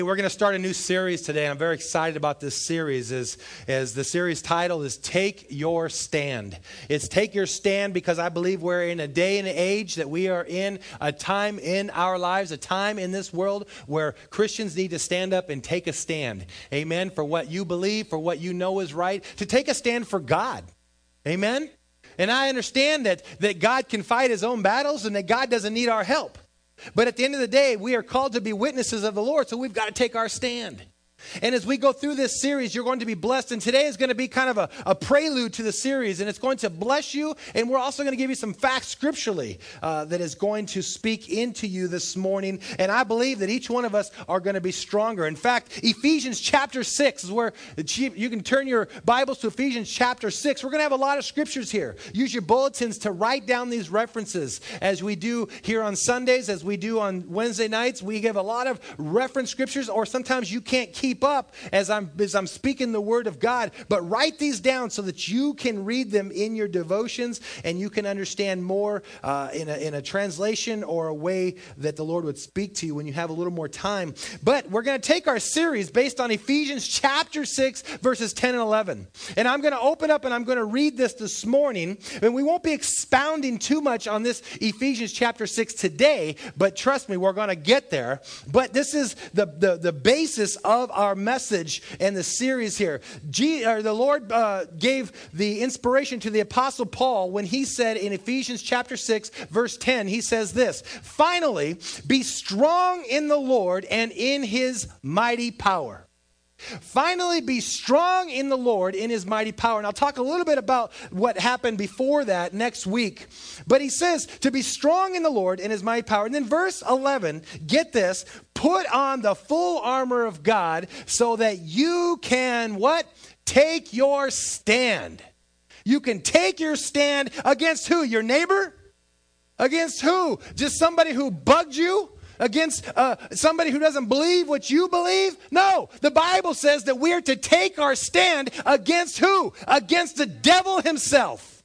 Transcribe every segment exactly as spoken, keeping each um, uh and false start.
We're going to start a new series today, and I'm very excited about this series. As, as the series title is Take Your Stand. It's Take Your Stand because I believe we're in a day and age that we are in, a time in our lives, a time in this world where Christians need to stand up and take a stand. Amen. For what you believe, for what you know is right, to take a stand for God. Amen. And I understand that, that God can fight his own battles and that God doesn't need our help. But at the end of the day, we are called to be witnesses of the Lord, so we've got to take our stand. And as we go through this series, you're going to be blessed. And today is going to be kind of a, a prelude to the series. And it's going to bless you. And we're also going to give you some facts scripturally uh, that is going to speak into you this morning. And I believe that each one of us are going to be stronger. In fact, Ephesians chapter six is where you can turn your Bibles to Ephesians chapter six. We're going to have a lot of scriptures here. Use your bulletins to write down these references as we do here on Sundays, as we do on Wednesday nights. We give a lot of reference scriptures, or sometimes you can't keep up as I'm as I'm speaking the word of God, but write these down so that you can read them in your devotions and you can understand more uh, in a in a translation or a way that the Lord would speak to you when you have a little more time. But we're going to take our series based on Ephesians chapter six, verses ten and eleven. And I'm going to open up and I'm going to read this this morning. And we won't be expounding too much on this Ephesians chapter six today, but trust me, we're going to get there. But this is the, the, the basis of our Our message and the series here. G, or the Lord uh, gave the inspiration to the Apostle Paul when he said in Ephesians chapter six, verse ten, he says this: "Finally, be strong in the Lord and in his mighty power." Finally, be strong in the Lord in his mighty power. And I'll talk a little bit about what happened before that next week. But he says to be strong in the Lord in his mighty power. And then verse eleven, get this, put on the full armor of God so that you can what? Take your stand. You can take your stand against who? Your neighbor? Against who? Just somebody who bugged you? Against uh, somebody who doesn't believe what you believe? No, the Bible says that we are to take our stand against who? Against the devil himself.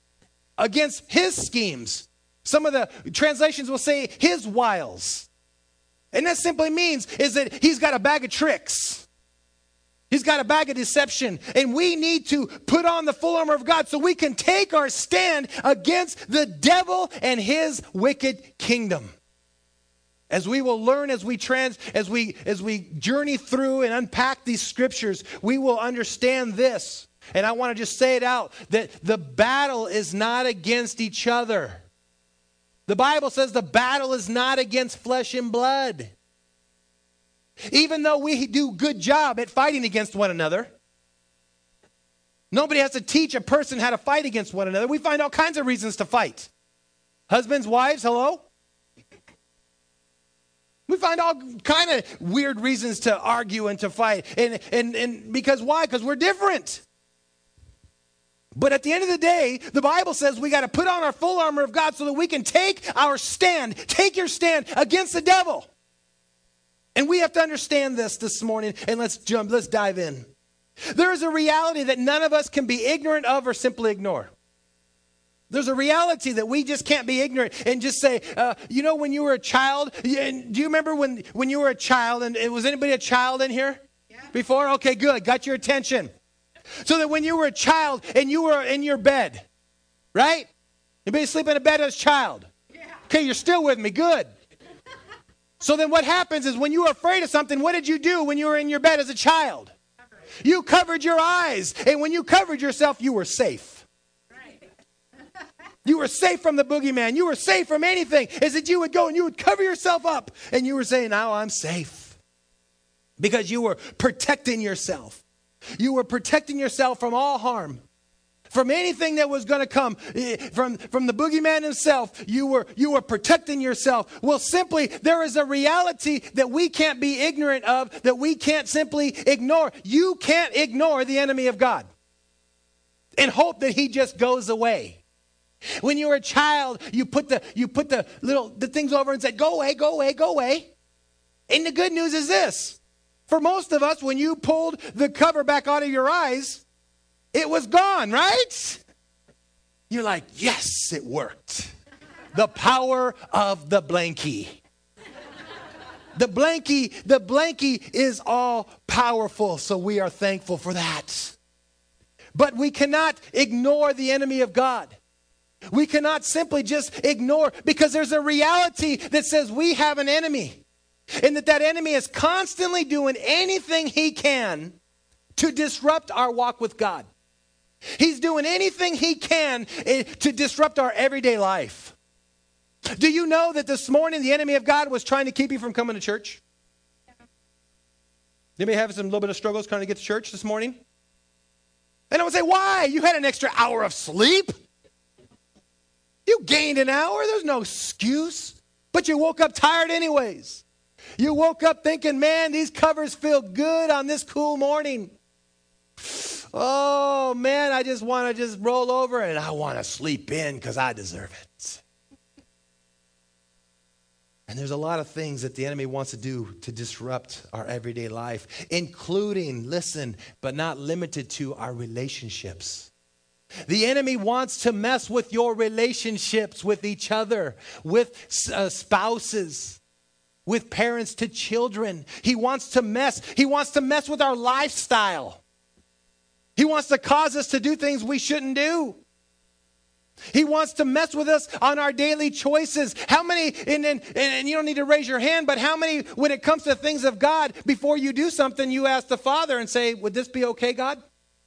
Against his schemes. Some of the translations will say his wiles. And that simply means is that he's got a bag of tricks. He's got a bag of deception. And we need to put on the full armor of God so we can take our stand against the devil and his wicked kingdom. As we will learn, as we trans, as we as we journey through and unpack these scriptures, we will understand this. And I want to just say it out, that the battle is not against each other. The Bible says the battle is not against flesh and blood. Even though we do a good job at fighting against one another, nobody has to teach a person how to fight against one another. We find all kinds of reasons to fight. Husbands, wives, hello? We find all kind of weird reasons to argue and to fight. And, and, and because why? Because we're different. But at the end of the day, the Bible says we got to put on our full armor of God so that we can take our stand, take your stand against the devil. And we have to understand this this morning, and let's jump, let's dive in. There is a reality that none of us can be ignorant of or simply ignore. There's a reality that we just can't be ignorant and just say, uh, you know, when you were a child, do you remember when, when you were a child, and was anybody a child in here yeah. before? Okay, good. Got your attention. So that when you were a child and you were in your bed, right? Anybody sleep in a bed as a child? Yeah. Okay, you're still with me. Good. So then what happens is when you were afraid of something, what did you do when you were in your bed as a child? You covered your eyes. And when you covered yourself, you were safe. You were safe from the boogeyman. You were safe from anything. Is that you would go and you would cover yourself up. And you were saying, now I'm safe. Because you were protecting yourself. You were protecting yourself from all harm. From anything that was going to come. From, from the boogeyman himself. You were, you were protecting yourself. Well, simply, there is a reality that we can't be ignorant of. That we can't simply ignore. You can't ignore the enemy of God. And hope that he just goes away. When you were a child, you put the you put the little the things over and said, go away, go away, go away. And the good news is this. For most of us, when you pulled the cover back out of your eyes, it was gone, right? You're like, yes, it worked. The power of the blankie. The blankie, the blankie is all powerful, so we are thankful for that. But we cannot ignore the enemy of God. We cannot simply just ignore, because there's a reality that says we have an enemy. And that that enemy is constantly doing anything he can to disrupt our walk with God. He's doing anything he can to disrupt our everyday life. Do you know that this morning the enemy of God was trying to keep you from coming to church? Anybody have some little bit of struggles trying to get to church this morning? And I would say, why? You had an extra hour of sleep. You gained an hour. There's no excuse. But you woke up tired anyways. You woke up thinking, man, these covers feel good on this cool morning. Oh, man, I just want to just roll over and I want to sleep in because I deserve it. And there's a lot of things that the enemy wants to do to disrupt our everyday life, including, listen, but not limited to our relationships. The enemy wants to mess with your relationships with each other, with uh, spouses, with parents to children. He wants to mess. He wants to mess with our lifestyle. He wants to cause us to do things we shouldn't do. He wants to mess with us on our daily choices. How many, and, and, and you don't need to raise your hand, but how many, when it comes to things of God, before you do something, you ask the Father and say, would this be okay, God?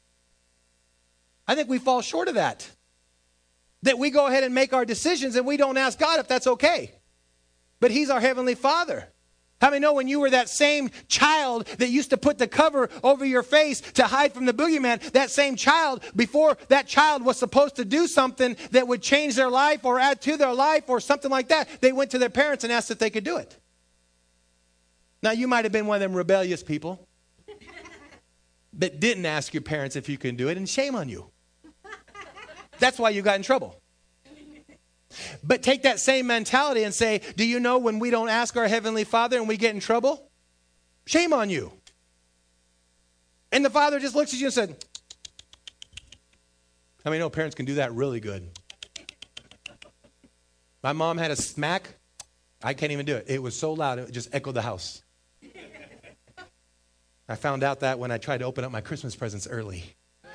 I think we fall short of that. That we go ahead and make our decisions and we don't ask God if that's okay. But he's our Heavenly Father. How many know when you were that same child that used to put the cover over your face to hide from the boogeyman, that same child, before that child was supposed to do something that would change their life or add to their life or something like that, they went to their parents and asked if they could do it. Now, you might have been one of them rebellious people that didn't ask your parents if you can do it, and shame on you. That's why you got in trouble. But take that same mentality and say, do you know when we don't ask our Heavenly Father and we get in trouble? Shame on you. And the Father just looks at you and said, how many know parents can do that really good? My mom had a smack. I can't even do it. It was so loud, it just echoed the house. I found out that when I tried to open up my Christmas presents early.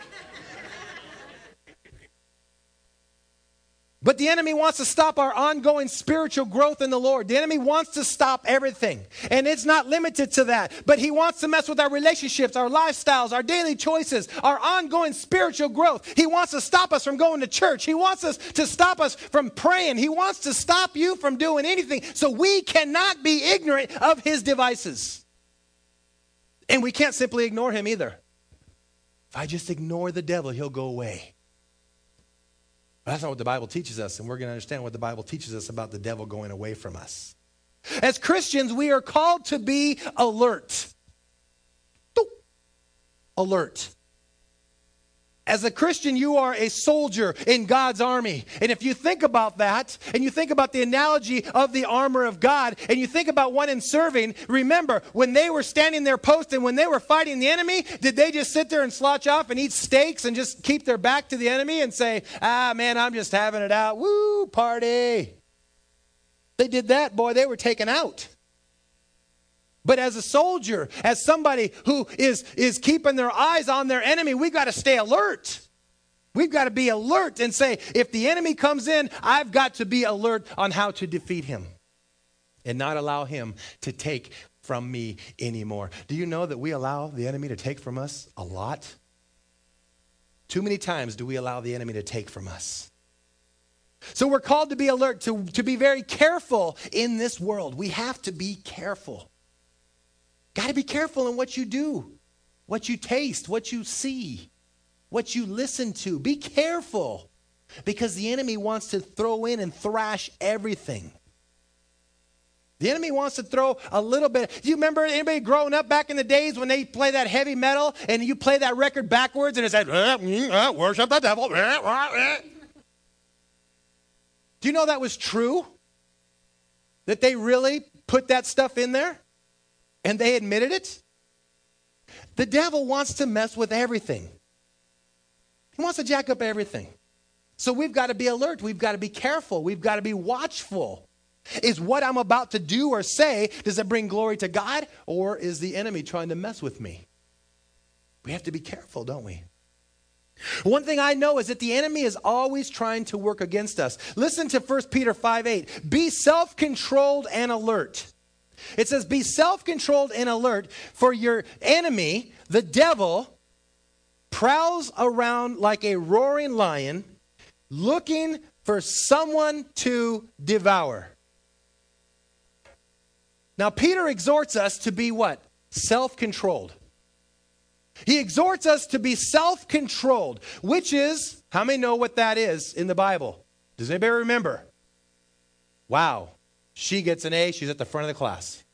But the enemy wants to stop our ongoing spiritual growth in the Lord. The enemy wants to stop everything. And it's not limited to that. But he wants to mess with our relationships, our lifestyles, our daily choices, our ongoing spiritual growth. He wants to stop us from going to church. He wants us to stop us from praying. He wants to stop you from doing anything. So we cannot be ignorant of his devices. And we can't simply ignore him either. If I just ignore the devil, he'll go away. But that's not what the Bible teaches us, and we're going to understand what the Bible teaches us about the devil going away from us. As Christians, we are called to be alert. Alert. As a Christian, you are a soldier in God's army. And if you think about that, and you think about the analogy of the armor of God, and you think about one in serving, remember, when they were standing their post and when they were fighting the enemy, did they just sit there and slouch off and eat steaks and just keep their back to the enemy and say, ah, man, I'm just having it out. Woo, party. They did that, boy, they were taken out. But as a soldier, as somebody who is, is keeping their eyes on their enemy, we've got to stay alert. We've got to be alert and say, if the enemy comes in, I've got to be alert on how to defeat him and not allow him to take from me anymore. Do you know that we allow the enemy to take from us a lot? Too many times do we allow the enemy to take from us. So we're called to be alert, to, to be very careful in this world. We have to be careful. Got to be careful in what you do, what you taste, what you see, what you listen to. Be careful because the enemy wants to throw in and thrash everything. The enemy wants to throw a little bit. Do you remember anybody growing up back in the days when they play that heavy metal and you play that record backwards and it said, uh, uh, worship the devil. Uh, uh. Do you know that was true? That they really put that stuff in there? And they admitted it? The devil wants to mess with everything. He wants to jack up everything. So we've got to be alert. We've got to be careful. We've got to be watchful. Is what I'm about to do or say, does it bring glory to God, or is the enemy trying to mess with me? We have to be careful, don't we? One thing I know is that the enemy is always trying to work against us. Listen to First Peter five eight. Be self-controlled and alert. It says, be self-controlled and alert, for your enemy, the devil, prowls around like a roaring lion, looking for someone to devour. Now, Peter exhorts us to be what? Self-controlled. He exhorts us to be self-controlled, which is, how many know what that is in the Bible? Does anybody remember? Wow. She gets an A. She's at the front of the class.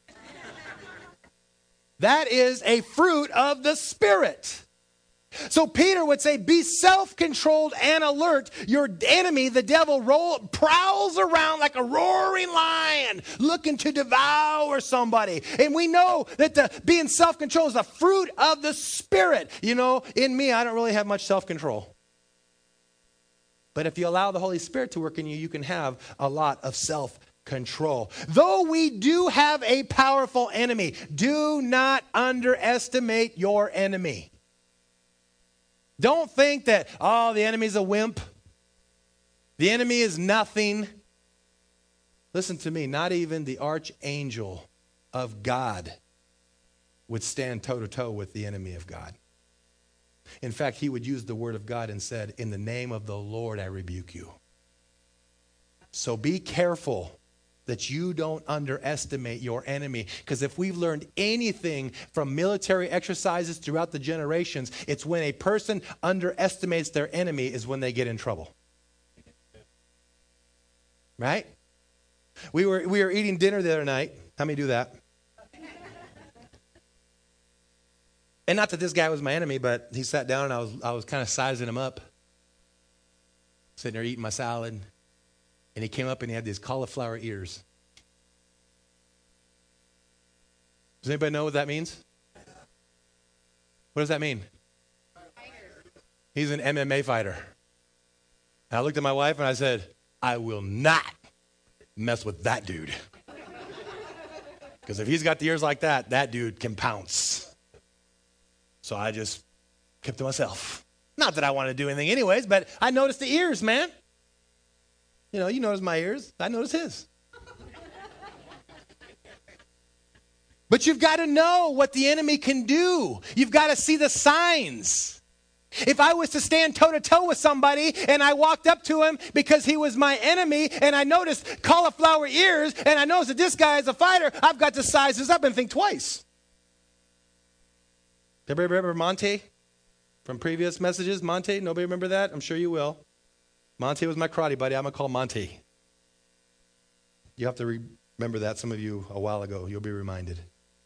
That is a fruit of the Spirit. So Peter would say, be self-controlled and alert. Your enemy, the devil, roll, prowls around like a roaring lion, looking to devour somebody. And we know that the, being self-controlled is a fruit of the Spirit. You know, in me, I don't really have much self-control. But if you allow the Holy Spirit to work in you, you can have a lot of self-control. Though we do have a powerful enemy, do not underestimate your enemy. Don't think that, oh, the enemy's a wimp. The enemy is nothing. Listen to me, not even the archangel of God would stand toe-to-toe with the enemy of God. In fact, he would use the word of God and said, in the name of the Lord, I rebuke you. So be careful that you don't underestimate your enemy. Because if we've learned anything from military exercises throughout the generations, it's when a person underestimates their enemy is when they get in trouble. Right? We were, we were eating dinner the other night. How many do that? And not that this guy was my enemy, but he sat down and I was, I was kind of sizing him up. Sitting there eating my salad. And he came up and he had these cauliflower ears. Does anybody know what that means? What does that mean? He's an M M A fighter. And I looked at my wife and I said, I will not mess with that dude. Because if he's got the ears like that, that dude can pounce. So I just kept to myself. Not that I wanted to do anything anyways, but I noticed the ears, man. You know, you notice my ears. I notice his. But you've got to know what the enemy can do. You've got to see the signs. If I was to stand toe-to-toe with somebody and I walked up to him because he was my enemy and I noticed cauliflower ears and I noticed that this guy is a fighter, I've got to size this up and think twice. Everybody remember Monte from previous messages? Monte? Nobody remember that? I'm sure you will. Monte was my karate buddy. I'm going to call Monte. You have to re- remember that. Some of you a while ago, you'll be reminded.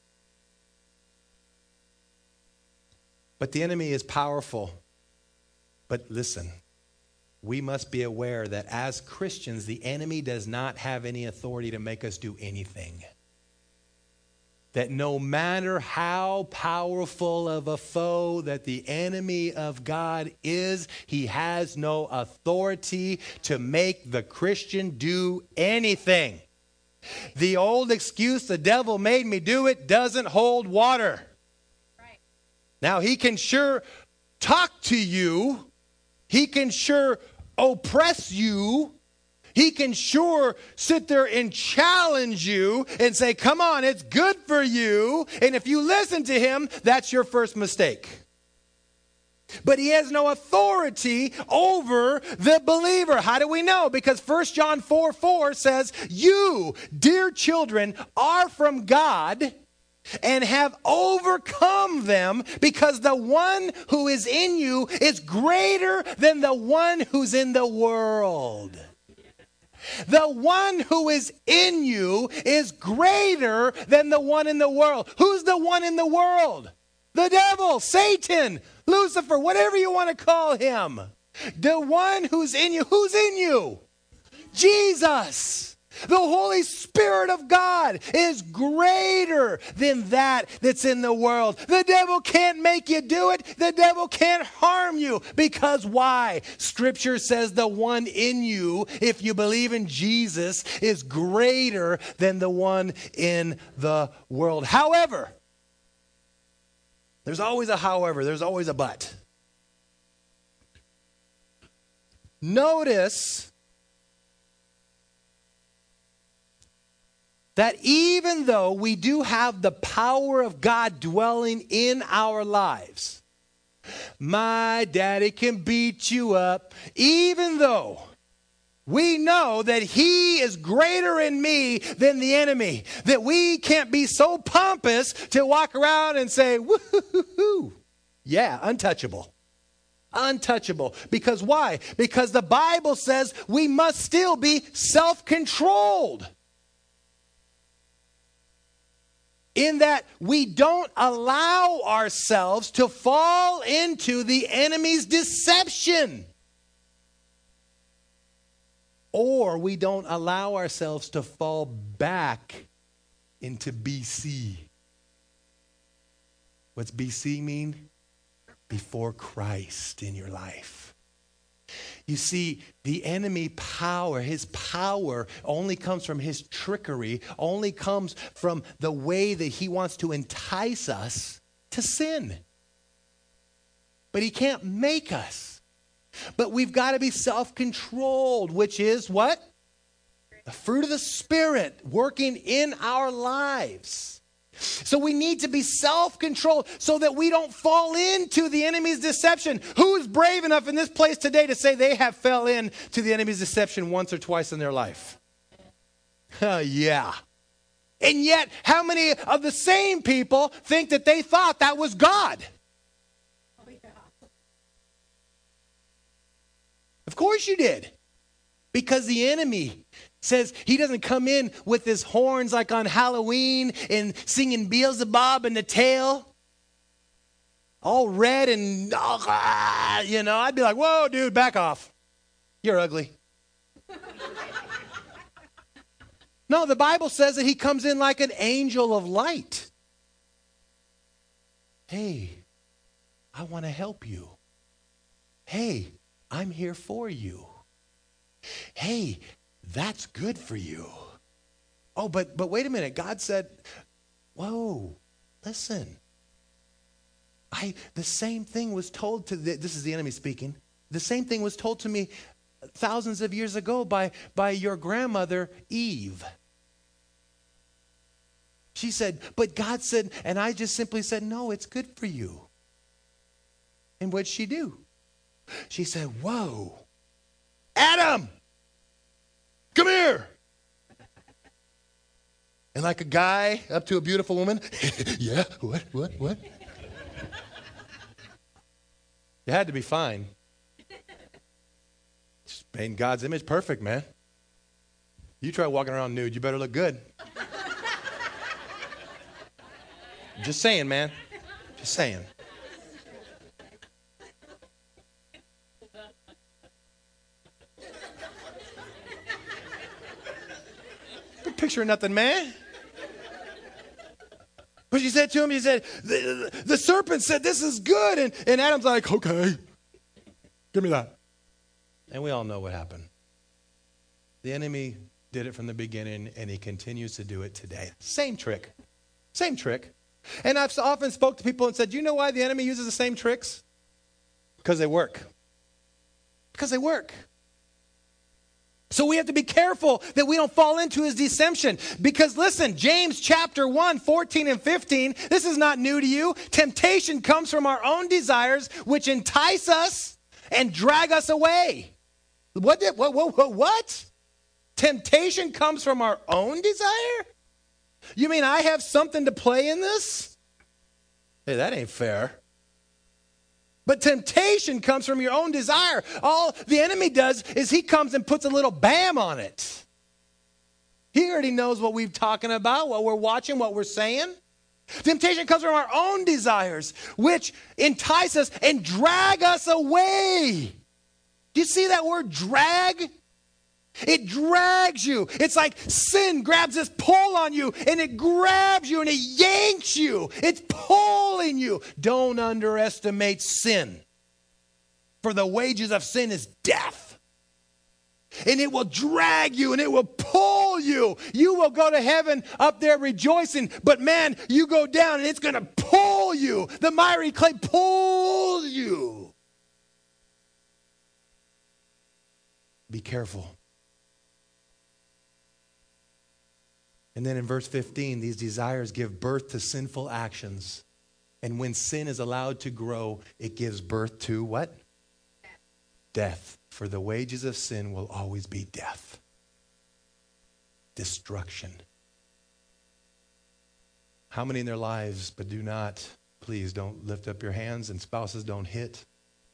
But the enemy is powerful. But listen, we must be aware that as Christians, the enemy does not have any authority to make us do anything. That no matter how powerful of a foe that the enemy of God is, he has no authority to make the Christian do anything. The old excuse, the devil made me do it, doesn't hold water. Right. Now, he can sure talk to you. He can sure oppress you. He can sure sit there and challenge you and say, come on, it's good for you. And if you listen to him, that's your first mistake. But he has no authority over the believer. How do we know? Because First John four four says, you, dear children, are from God and have overcome them, because the one who is in you is greater than the one who's in the world. The one who is in you is greater than the one in the world. Who's the one in the world? The devil, Satan, Lucifer, whatever you want to call him. The one who's in you. Who's in you? Jesus. The Holy Spirit of God is greater than that that's in the world. The devil can't make you do it. The devil can't harm you. Because why? Scripture says the one in you, if you believe in Jesus, is greater than the one in the world. However, there's always a however. There's always a but. Notice that even though we do have the power of God dwelling in our lives, my daddy can beat you up, even though we know that he is greater in me than the enemy, that we can't be so pompous to walk around and say, woo-hoo-hoo-hoo. Yeah, untouchable. Untouchable. Because why? Because the Bible says we must still be self-controlled. In that we don't allow ourselves to fall into the enemy's deception. Or we don't allow ourselves to fall back into B C. What's B C mean? Before Christ in your life. You see, the enemy power, his power only comes from his trickery, only comes from the way that he wants to entice us to sin. But he can't make us. But we've got to be self-controlled, which is what? The fruit of the Spirit working in our lives. So we need to be self-controlled so that we don't fall into the enemy's deception. Who is brave enough in this place today to say they have fell into the enemy's deception once or twice in their life? Uh, yeah. And yet, how many of the same people think that they thought that was God? Oh, yeah. Of course you did. Because the enemy says he doesn't come in with his horns like on Halloween and singing Beelzebub and the tail. All red and, oh, you know, I'd be like, whoa, dude, back off. You're ugly. No, the Bible says that he comes in like an angel of light. Hey, I want to help you. Hey, I'm here for you. Hey, that's good for you. Oh, but but wait a minute. God said, whoa, listen. I the same thing was told to, the, this is the enemy speaking. The same thing was told to me thousands of years ago by, by your grandmother, Eve. She said, but God said, and I just simply said, no, it's good for you. And what'd she do? She said, whoa, Adam, come here. And like a guy up to a beautiful woman, yeah, what, what, what? You had to be fine. Just made in God's image, perfect, man. You try walking around nude, you better look good. Just saying, man. Just saying. Picture nothing, man. But she said to him, he said, the, the serpent said, this is good. And, and Adam's like, okay, give me that. And we all know what happened. The enemy did it from the beginning, and he continues to do it today. Same trick. Same trick. And I've often spoke to people and said, do you know why the enemy uses the same tricks? Because they work. Because they work. So we have to be careful that we don't fall into his deception. Because listen, James chapter one, fourteen and fifteen, this is not new to you. Temptation comes from our own desires, which entice us and drag us away. What? Did, what, what, what? What? Temptation comes from our own desire? You mean I have something to play in this? Hey, that ain't fair. But temptation comes from your own desire. All the enemy does is he comes and puts a little bam on it. He already knows what we're talking about, what we're watching, what we're saying. Temptation comes from our own desires, which entice us and drag us away. Do you see that word drag? It drags you. It's like sin grabs this pull on you, and it grabs you and it yanks you. It's pulling you. Don't underestimate sin. For the wages of sin is death. And it will drag you and it will pull you. You will go to heaven up there rejoicing. But man, you go down and it's going to pull you. The miry clay pulls you. Be careful. And then in verse fifteen, these desires give birth to sinful actions. And when sin is allowed to grow, it gives birth to what? Death. For the wages of sin will always be death. Destruction. How many in their lives, but do not, please don't lift up your hands, and spouses don't hit,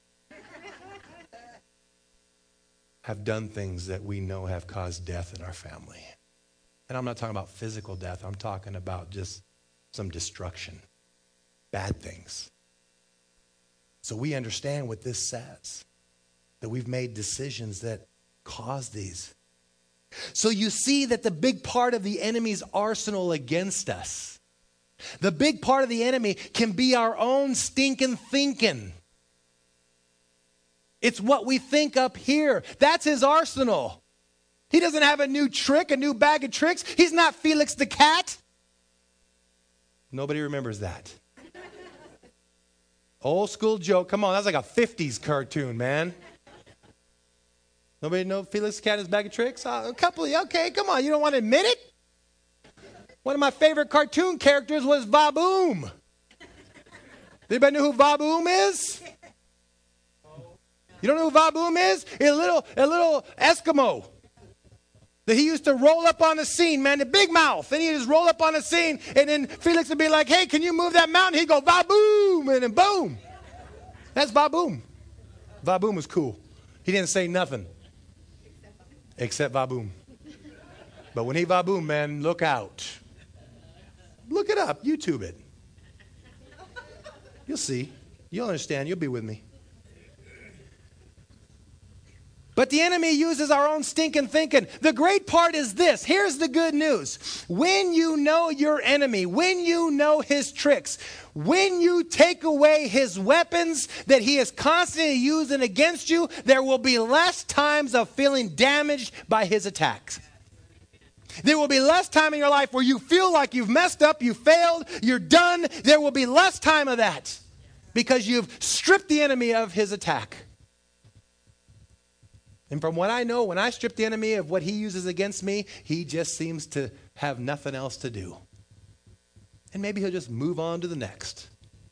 have done things that we know have caused death in our family. And I'm not talking about physical death. I'm talking about just some destruction. Bad things. So we understand what this says. That we've made decisions that cause these. So you see that the big part of the enemy's arsenal against us, the big part of the enemy can be our own stinking thinking. It's what we think up here. That's his arsenal. He doesn't have a new trick, a new bag of tricks. He's not Felix the cat. Nobody remembers that. Old school joke. Come on, that's like a fifties cartoon, man. Nobody know Felix the cat is bag of tricks? Uh, a couple of you. Okay, come on. You don't want to admit it? One of my favorite cartoon characters was Vaboom. Anybody know who Vaboom is? You don't know who Vaboom is? A little, a little Eskimo that he used to roll up on the scene, man, the big mouth. And he'd just roll up on the scene, and then Felix would be like, hey, can you move that mountain? He'd go, Vaboom, and then boom. That's Vaboom. Vaboom was cool. He didn't say nothing. Except Vaboom. But when he Vaboom, man, look out. Look it up. YouTube it. You'll see. You'll understand. You'll be with me. But the enemy uses our own stinking thinking. The great part is this. Here's the good news. When you know your enemy, when you know his tricks, when you take away his weapons that he is constantly using against you, there will be less times of feeling damaged by his attacks. There will be less time in your life where you feel like you've messed up, you failed, you're done. There will be less time of that because you've stripped the enemy of his attack. And from what I know, when I strip the enemy of what he uses against me, he just seems to have nothing else to do. And maybe he'll just move on to the next.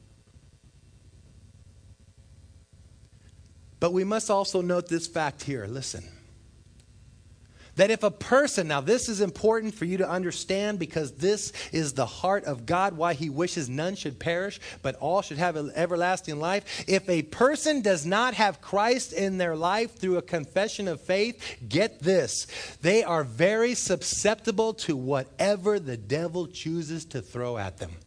But we must also note this fact here. Listen. That if a person, now this is important for you to understand because this is the heart of God, why he wishes none should perish, but all should have an everlasting life. If a person does not have Christ in their life through a confession of faith, get this, they are very susceptible to whatever the devil chooses to throw at them.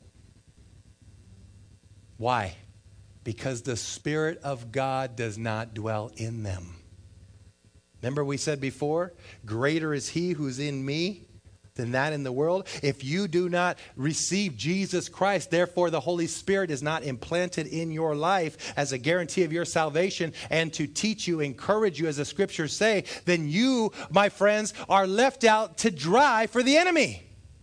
Why? Because the Spirit of God does not dwell in them. Remember we said before, greater is he who's in me than that in the world. If you do not receive Jesus Christ, therefore the Holy Spirit is not implanted in your life as a guarantee of your salvation and to teach you, encourage you, as the scriptures say, then you, my friends, are left out to dry for the enemy.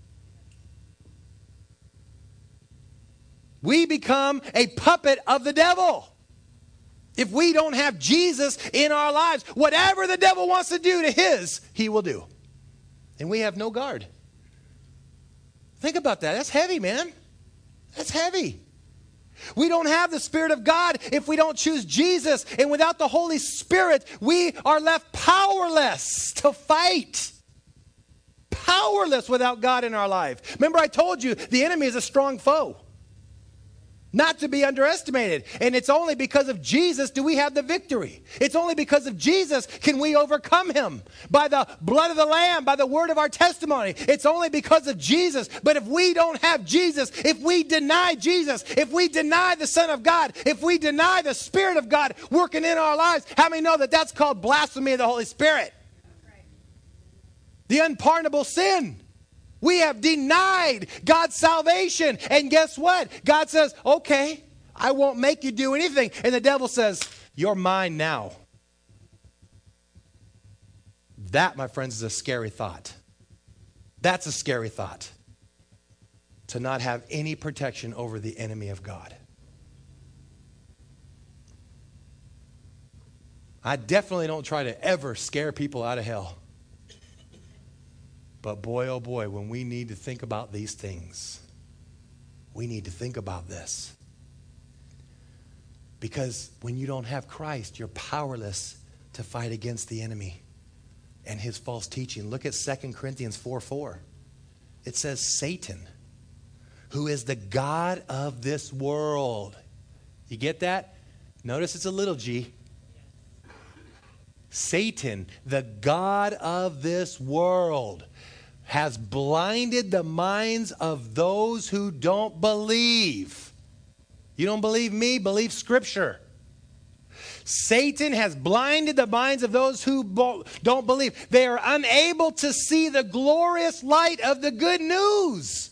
We become a puppet of the devil. If we don't have Jesus in our lives, whatever the devil wants to do to his, he will do. And we have no guard. Think about that. That's heavy, man. That's heavy. We don't have the Spirit of God if we don't choose Jesus. And without the Holy Spirit, we are left powerless to fight. Powerless without God in our life. Remember I told you, the enemy is a strong foe. Not to be underestimated. And it's only because of Jesus do we have the victory. It's only because of Jesus can we overcome him. By the blood of the Lamb, by the word of our testimony. It's only because of Jesus. But if we don't have Jesus, if we deny Jesus, if we deny the Son of God, if we deny the Spirit of God working in our lives, how many know that that's called blasphemy of the Holy Spirit? The unpardonable sin. We have denied God's salvation. And guess what? God says, okay, I won't make you do anything. And the devil says, you're mine now. That, my friends, is a scary thought. That's a scary thought. To not have any protection over the enemy of God. I definitely don't try to ever scare people out of hell. But boy, oh boy, when we need to think about these things, we need to think about this. Because when you don't have Christ, you're powerless to fight against the enemy and his false teaching. Look at Second Corinthians four four. It says Satan, who is the god of this world. You get that? Notice it's a little g. Satan, the god of this world, has blinded the minds of those who don't believe. You don't believe me? Believe Scripture. Satan has blinded the minds of those who bo- don't believe. They are unable to see the glorious light of the good news.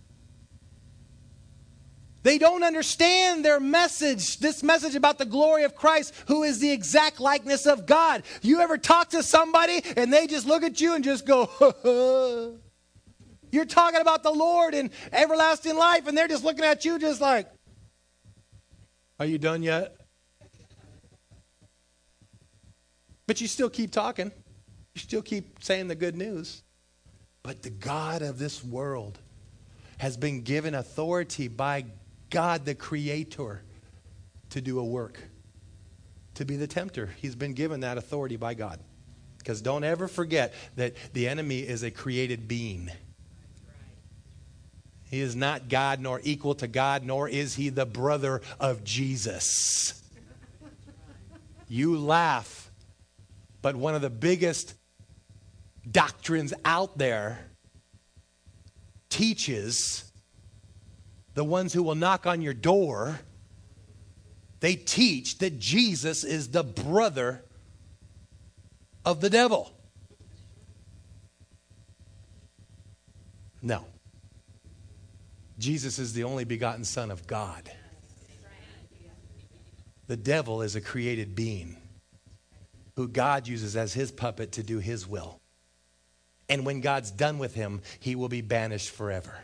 They don't understand their message, this message about the glory of Christ, who is the exact likeness of God. You ever talk to somebody and they just look at you and just go, ha, ha. You're talking about the Lord and everlasting life, and they're just looking at you just like, are you done yet? But you still keep talking. You still keep saying the good news. But the God of this world has been given authority by God, the Creator, to do a work, to be the tempter. He's been given that authority by God. Because don't ever forget that the enemy is a created being. He is not God nor equal to God, nor is he the brother of Jesus. You laugh, but one of the biggest doctrines out there teaches the ones who will knock on your door, they teach that Jesus is the brother of the devil. No. Jesus is the only begotten Son of God. The devil is a created being who God uses as his puppet to do his will. And when God's done with him, he will be banished forever.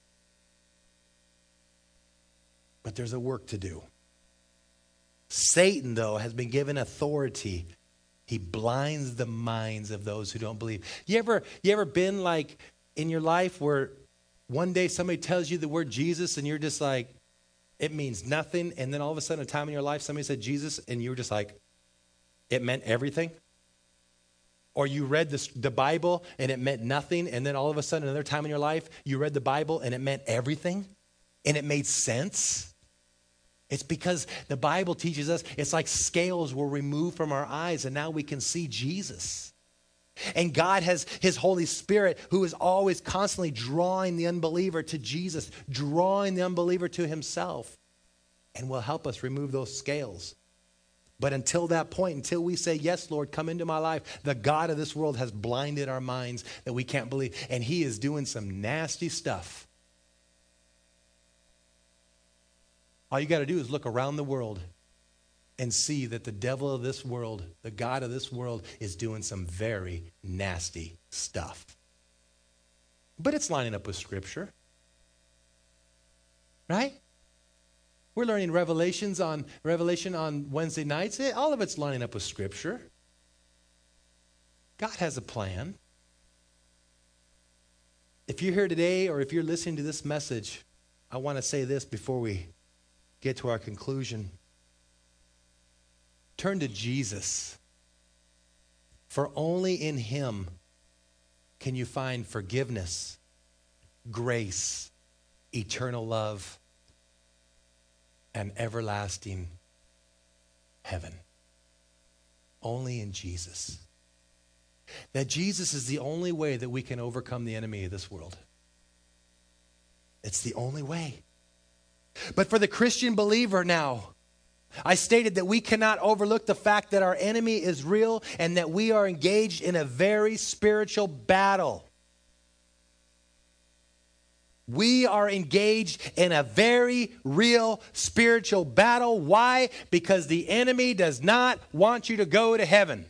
But there's a work to do. Satan, though, has been given authority. He blinds the minds of those who don't believe. You ever, you ever been like in your life where one day somebody tells you the word Jesus and you're just like, it means nothing. And then all of a sudden, a time in your life, somebody said Jesus and you were just like, it meant everything? Or you read the, the Bible and it meant nothing. And then all of a sudden, another time in your life, you read the Bible and it meant everything. And it made sense. It's because the Bible teaches us it's like scales were removed from our eyes and now we can see Jesus. And God has his Holy Spirit who is always constantly drawing the unbeliever to Jesus, drawing the unbeliever to himself, and will help us remove those scales. But until that point, until we say, yes, Lord, come into my life, the God of this world has blinded our minds that we can't believe. And he is doing some nasty stuff. All you got to do is look around the world and see that the devil of this world, the God of this world, is doing some very nasty stuff. But it's lining up with Scripture. Right? We're learning Revelations on Revelation on Wednesday nights. It, all of it's lining up with Scripture. God has a plan. If you're here today or if you're listening to this message, I want to say this before we get to our conclusion. Turn to Jesus. For only in him can you find forgiveness, grace, eternal love, and everlasting heaven. Only in Jesus. That Jesus is the only way that we can overcome the enemy of this world. It's the only way. But for the Christian believer now, I stated that we cannot overlook the fact that our enemy is real and that we are engaged in a very spiritual battle. We are engaged in a very real spiritual battle. Why? Because the enemy does not want you to go to heaven.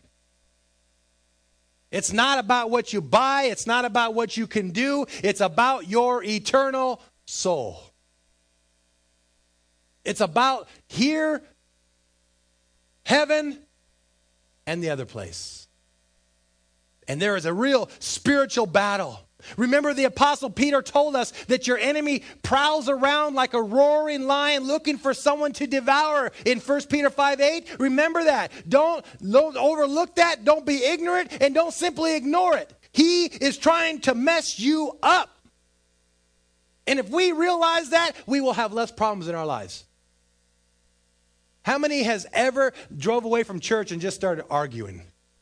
It's not about what you buy. It's not about what you can do. It's about your eternal soul. It's about here, heaven, and the other place. And there is a real spiritual battle. Remember, the Apostle Peter told us that your enemy prowls around like a roaring lion looking for someone to devour in First Peter five eight. Remember that. Don't, don't overlook that. Don't be ignorant, and don't simply ignore it. He is trying to mess you up. And if we realize that, we will have less problems in our lives. How many has ever drove away from church and just started arguing?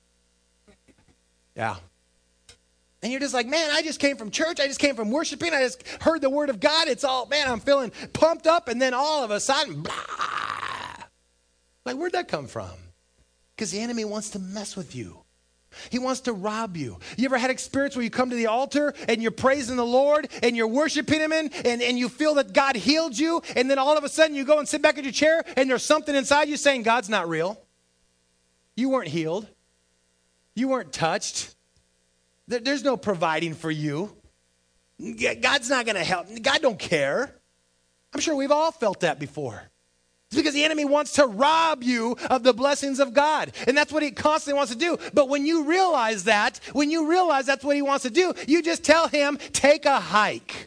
Yeah. And you're just like, man, I just came from church. I just came from worshiping. I just heard the word of God. It's all, man, I'm feeling pumped up. And then all of a sudden, blah. Like, where'd that come from? Because the enemy wants to mess with you. He wants to rob you. You ever had experience where you come to the altar and you're praising the Lord and you're worshiping him in, and, and you feel that God healed you, and then all of a sudden you go and sit back in your chair and there's something inside you saying God's not real. You weren't healed. You weren't touched. There's no providing for you. God's not going to help. God don't care. I'm sure we've all felt that before. It's because the enemy wants to rob you of the blessings of God. And that's what he constantly wants to do. But when you realize that, when you realize that's what he wants to do, you just tell him, take a hike.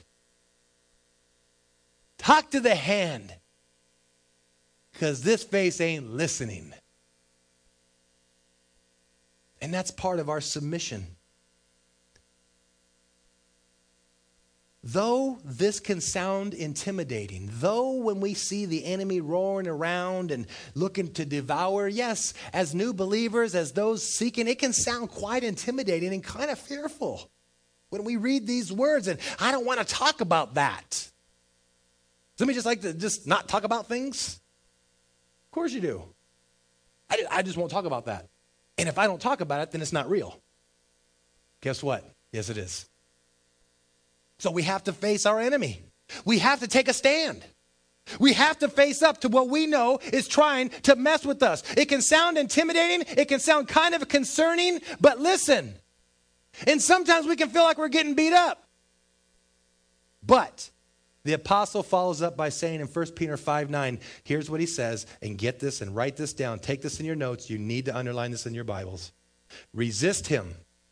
Talk to the hand. Because this face ain't listening. And that's part of our submission. Though this can sound intimidating, though when we see the enemy roaring around and looking to devour, yes, as new believers, as those seeking, it can sound quite intimidating and kind of fearful when we read these words. And I don't want to talk about that. Somebody just like to just not talk about things? Of course you do. I, I just won't talk about that. And if I don't talk about it, then it's not real. Guess what? Yes, it is. So we have to face our enemy. We have to take a stand. We have to face up to what we know is trying to mess with us. It can sound intimidating. It can sound kind of concerning. But listen, and sometimes we can feel like we're getting beat up. But the apostle follows up by saying in First Peter five nine, here's what he says, and get this and write this down. Take this in your notes. You need to underline this in your Bibles. Resist him,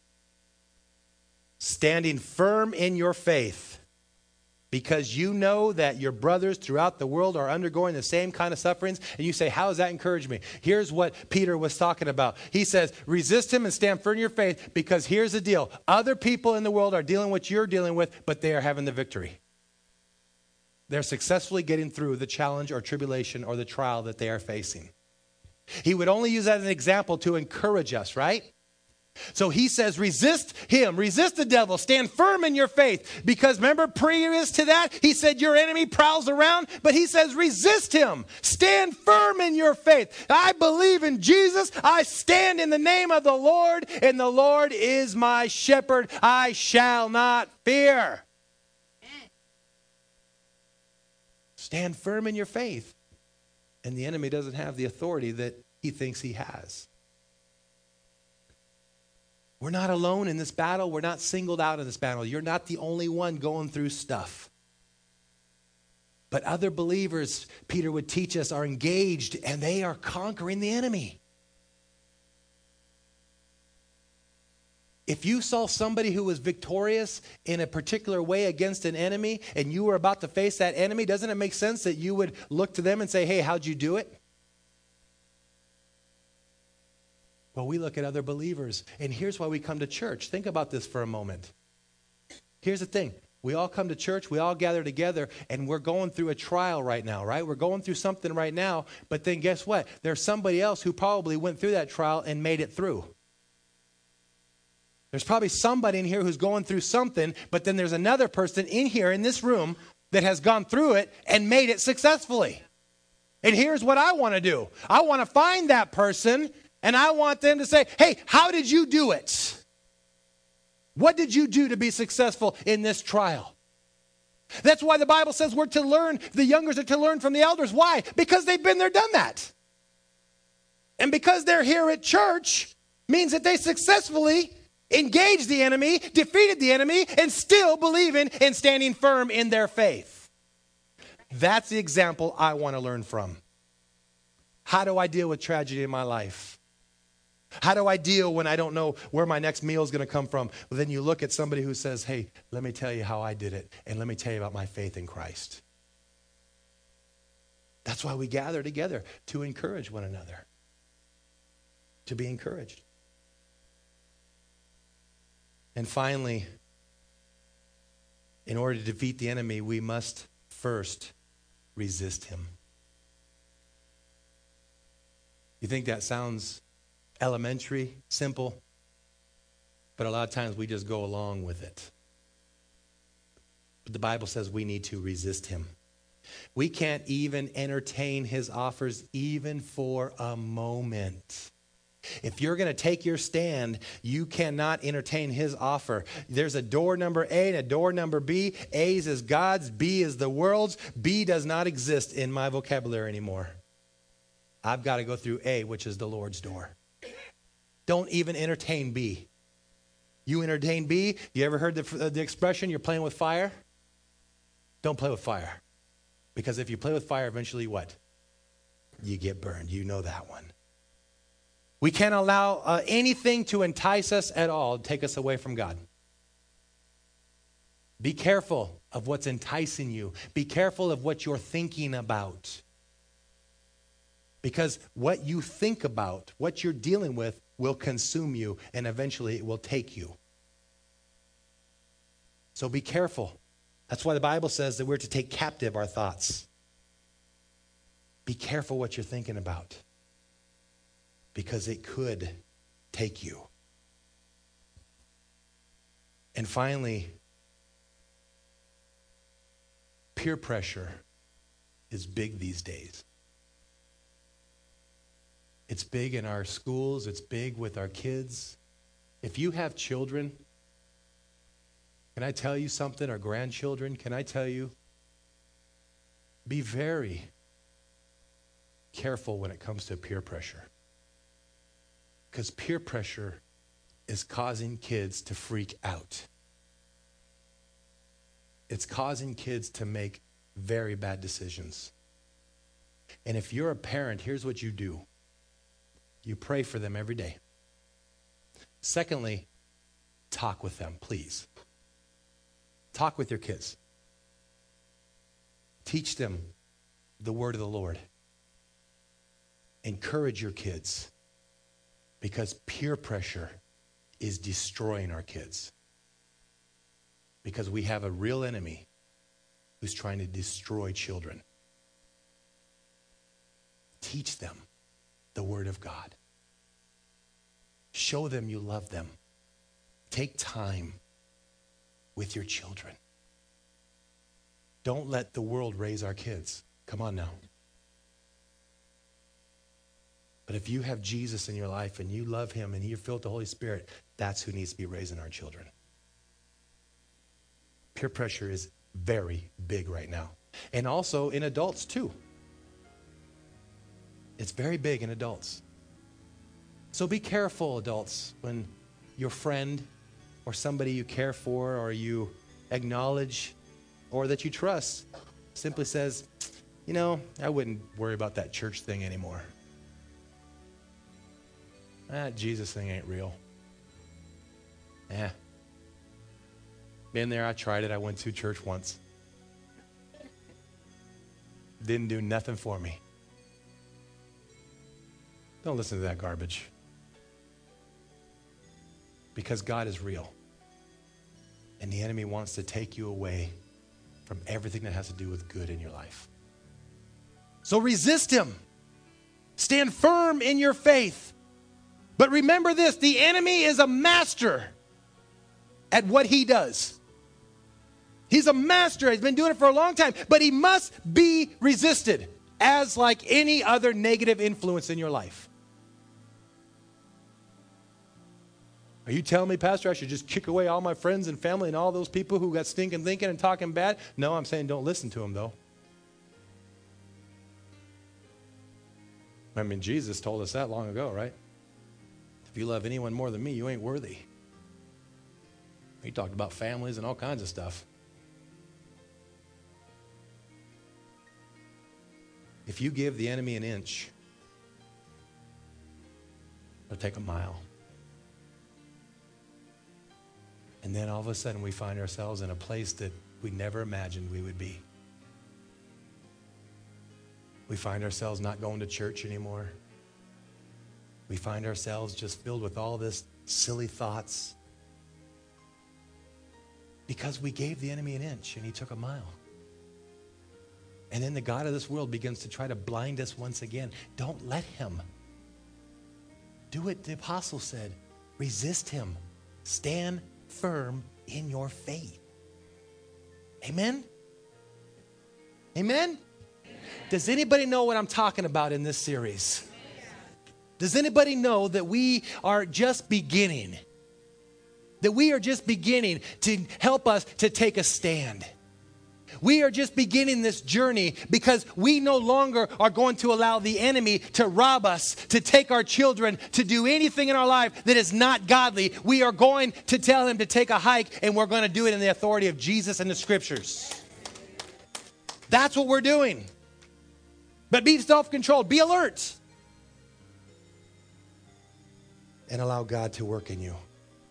standing firm in your faith, because you know that your brothers throughout the world are undergoing the same kind of sufferings. And you say, how does that encourage me? Here's what Peter was talking about. He says, resist him and stand firm in your faith, because here's the deal. Other people in the world are dealing with what you're dealing with, but they are having the victory. They're successfully getting through the challenge or tribulation or the trial that they are facing. He would only use that as an example to encourage us, right? So he says, resist him, resist the devil, stand firm in your faith. Because remember, previous to that, he said your enemy prowls around, but he says, resist him, stand firm in your faith. I believe in Jesus. I stand in the name of the Lord, and the Lord is my shepherd. I shall not fear. Stand firm in your faith. And the enemy doesn't have the authority that he thinks he has. We're not alone in this battle. We're not singled out in this battle. You're not the only one going through stuff. But other believers, Peter would teach us, are engaged and they are conquering the enemy. If you saw somebody who was victorious in a particular way against an enemy and you were about to face that enemy, doesn't it make sense that you would look to them and say, hey, how'd you do it? Well, we look at other believers, and here's why we come to church. Think about this for a moment. Here's the thing. We all come to church, we all gather together, and we're going through a trial right now, right? We're going through something right now, but then guess what? There's somebody else who probably went through that trial and made it through. There's probably somebody in here who's going through something, but then there's another person in here in this room that has gone through it and made it successfully. And here's what I want to do. I want to find that person, and I want them to say, hey, how did you do it? What did you do to be successful in this trial? That's why the Bible says we're to learn, the youngers are to learn from the elders. Why? Because they've been there, done that. And because they're here at church means that they successfully engaged the enemy, defeated the enemy, and still believing and standing firm in their faith. That's the example I want to learn from. How do I deal with tragedy in my life? How do I deal when I don't know where my next meal is going to come from? Well, then you look at somebody who says, hey, let me tell you how I did it, and let me tell you about my faith in Christ. That's why we gather together, to encourage one another, to be encouraged. And finally, in order to defeat the enemy, we must first resist him. You think that sounds elementary, simple, but a lot of times we just go along with it. But the Bible says we need to resist him. We can't even entertain his offers even for a moment. If you're going to take your stand, you cannot entertain his offer. There's a door number A and a door number B. A is God's, B is the world's. B does not exist in my vocabulary anymore. I've got to go through A, which is the Lord's door. Don't even entertain B. You entertain B, you ever heard the, the expression, you're playing with fire? Don't play with fire. Because if you play with fire, eventually what? You get burned. You know that one. We can't allow uh, anything to entice us at all, take us away from God. Be careful of what's enticing you. Be careful of what you're thinking about. Because what you think about, what you're dealing with, will consume you, and eventually it will take you. So be careful. That's why the Bible says that we're to take captive our thoughts. Be careful what you're thinking about, because it could take you. And finally, peer pressure is big these days. It's big in our schools. It's big with our kids. If you have children, can I tell you something? Or grandchildren, can I tell you? Be very careful when it comes to peer pressure. Because peer pressure is causing kids to freak out. It's causing kids to make very bad decisions. And if you're a parent, here's what you do. You pray for them every day. Secondly, talk with them, please. Talk with your kids. Teach them the word of the Lord. Encourage your kids, because peer pressure is destroying our kids. Because we have a real enemy who's trying to destroy children. Teach them the word of God. Show them you love them. Take time with your children. Don't let the world raise our kids. Come on now. But if you have Jesus in your life and you love him and you're filled with the Holy Spirit, that's who needs to be raising our children. Peer pressure is very big right now. And also in adults too. It's very big in adults. So be careful, adults, when your friend or somebody you care for or you acknowledge or that you trust simply says, you know, I wouldn't worry about that church thing anymore. That Jesus thing ain't real. Yeah. Been there, I tried it. I went to church once. Didn't do nothing for me. Don't listen to that garbage. Because God is real. And the enemy wants to take you away from everything that has to do with good in your life. So resist him. Stand firm in your faith. But remember this, the enemy is a master at what he does. He's a master. He's been doing it for a long time. But he must be resisted. as like any other negative influence in your life. Are you telling me, Pastor, I should just kick away all my friends and family and all those people who got stinking thinking and talking bad? No, I'm saying don't listen to them, though. I mean, Jesus told us that long ago, right? If you love anyone more than me, you ain't worthy. He talked about families and all kinds of stuff. If you give the enemy an inch, it'll take a mile. And then all of a sudden we find ourselves in a place that we never imagined we would be. We find ourselves not going to church anymore. We find ourselves just filled with all this silly thoughts because we gave the enemy an inch and he took a mile. And then the God of this world begins to try to blind us once again. Don't let him. Do what the apostle said. Resist him. Stand firm in your faith. Amen? Amen? Does anybody know what I'm talking about in this series? Does anybody know that we are just beginning? That we are just beginning to help us to take a stand. We are just beginning this journey because we no longer are going to allow the enemy to rob us, to take our children, to do anything in our life that is not godly. We are going to tell him to take a hike, and we're going to do it in the authority of Jesus and the scriptures. That's what we're doing. But be self-controlled. Be alert. And allow God to work in you.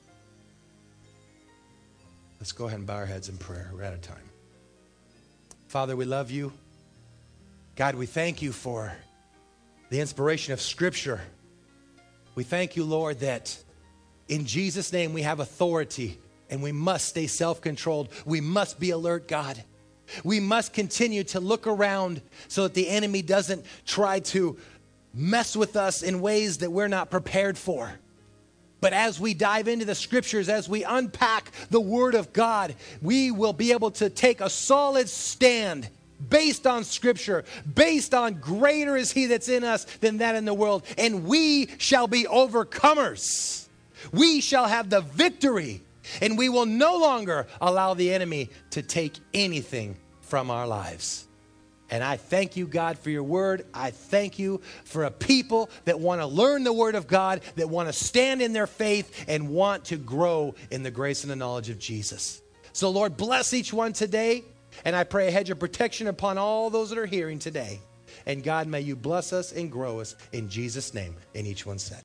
Let's go ahead and bow our heads in prayer. We're out of time. Father, we love you. God, we thank you for the inspiration of Scripture. We thank you, Lord, that in Jesus' name we have authority and we must stay self-controlled. We must be alert, God. We must continue to look around so that the enemy doesn't try to mess with us in ways that we're not prepared for. But as we dive into the scriptures, as we unpack the word of God, we will be able to take a solid stand based on scripture, based on greater is he that's in us than that in the world. And we shall be overcomers. We shall have the victory. And we will no longer allow the enemy to take anything from our lives. And I thank you, God, for your word. I thank you for a people that want to learn the word of God, that want to stand in their faith and want to grow in the grace and the knowledge of Jesus. So, Lord, bless each one today. And I pray a hedge of protection upon all those that are hearing today. And God, may you bless us and grow us in Jesus' name. And each one said.